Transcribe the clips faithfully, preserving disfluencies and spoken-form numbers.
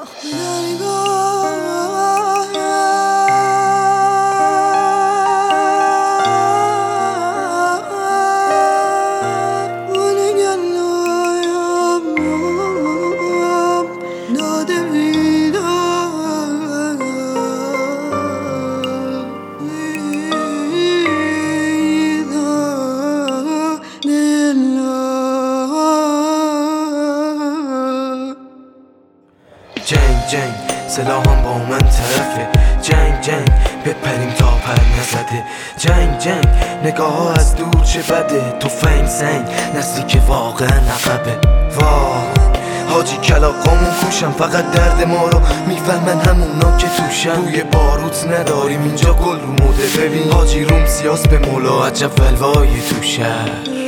جنگ جنگ سلاحم با من طرفه، جنگ جنگ بپریم تا پر نزده، جنگ جنگ نگاه ها از دور چه بده، تفنگ سنگ نسلی که واقعا عقبه. واه حاجی کلاقامون کوشم، فقط درد ما رو میفهمن همونا که توشن. روی باروت نداریم اینجا گل رو موده، ببین حاجی روم سیاس به مولا عجب ولوای تو شهر.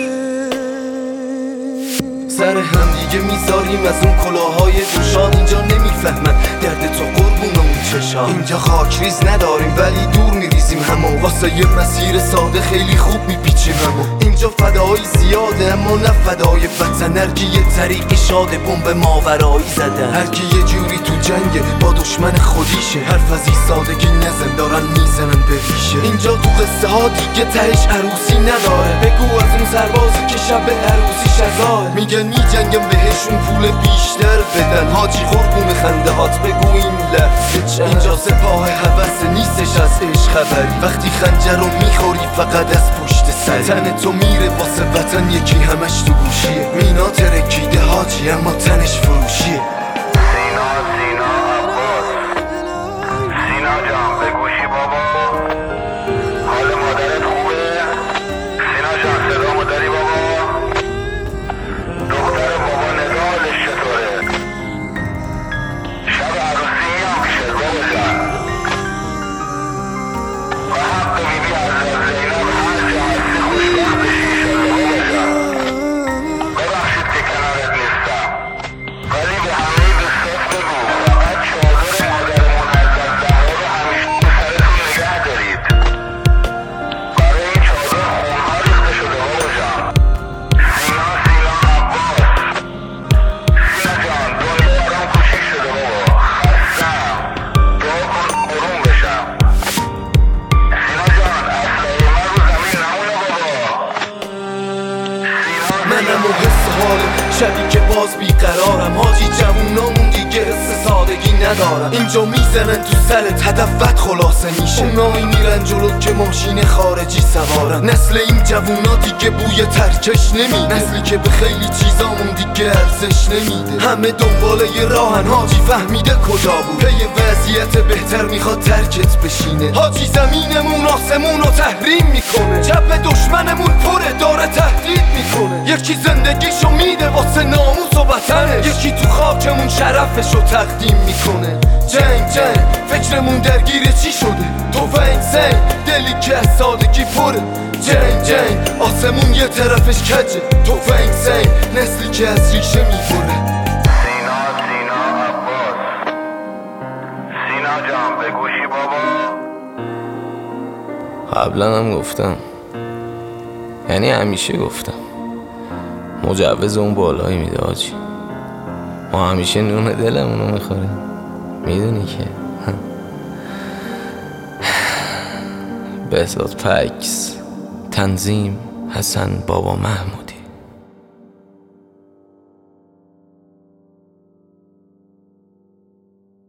سر هم دیگه میذاریم از اون کلاهای دوشان، اینجا نمیفهمن درد تو قربون اون چشان. اینجا خاکریز نداریم ولی دور میریزیم همو، واسه یه مسیر ساده خیلی خوب میپیچیم همو. اینجا فدایی زیاده اما نه فدای وطن، هرکی یه طریقی شاده بمب ماورایی زدن، هرکی یه جوری تو جنگه با دشمن خودیشه، حرف از ایستادگی نزن دارن میزنن به ریشه. اینجا تو قصه ها دیگه تهش عروسی نداره، بگو از اون سربازی که شب عروسیش ازاره، میگن میجنگم بهشون پول بیشتر بدن، حاجی قربون خنده هات بگو این لحظه چه. اینجا سپاه حوث نیستش از عشق خبری، وقتی خنجر رو میخوری فقط از پشت سری، تن تو میره واسه وطن یکی همش تو گوشیه، مینا ترکیده حاجی اما تنش فروشیه. سینا سینا عباس، سینا جان بگوشی بابا، حال مادرت خوبه؟ سینا جان صدامو داری بابا؟ دختر بابا نگاهش چطوره؟ شب عروسی هم پیشت بابا جان، و حق بیبی حضرت زینب هر جا هستی خوشبخت بشی ایشالله بابا جان. ببخشید که کنارت نیستم ولی به همه دوستات بگو فقط چادر مادرمون حضرت زهرا رو همیشه به سرتون نگه دارید، برای این چادر خونها ریخته شده بابا جان. سینا سینا عباس، سینا جان دنیا برام کوچیک شده بابا، خستم، دعا کن آروم بشم. سینا جان اسلحه من رو زمین نمونه بابا. سینا منم و حس حال شبی که باز بیقرارم، حاجی جوونامون دیگه حس سادگی ندارم، اینجا میزنن تو سرت هدفت خلاصه میشه، اونایی میرن جلو که ماشین خارجی سوارن. نسل این جوونا دیگه بوی ترکش نمیده، نسلی که به خیلی چیزامون دیگه ارزش نمیده، همه دنباله یه راهن حاجی فهمیده کجا بود، پی وضعیت بهتر میخواد ترکت بشینه. حاجی زمینمون آسمون رو تحریم میکنه، چپ دشمنمون پره داره تهدید میکنه، یکی زندگیشو میده واسه ناموس و وطنش، یکی تو خاکمون شرفشو تقدیم میکنه. جنگ جنگ فکرمون درگیر چی شده، تفنگ سنگ دلی که از سادگی پره، جنگ جنگ آسمون یه طرفش کجه، تفنگ سنگ نسلی که از ریشه میبره. سینا سینا عباس، سینا جان بگوشی بابا. قبلا هم گفتم، یعنی همیشه گفتم، مجوز اون بالایی میده حاجی، ما همیشه نون دلمونو میخوریم، میدونی که. بهزاد پکس، تنظیم حسن بابا محمود.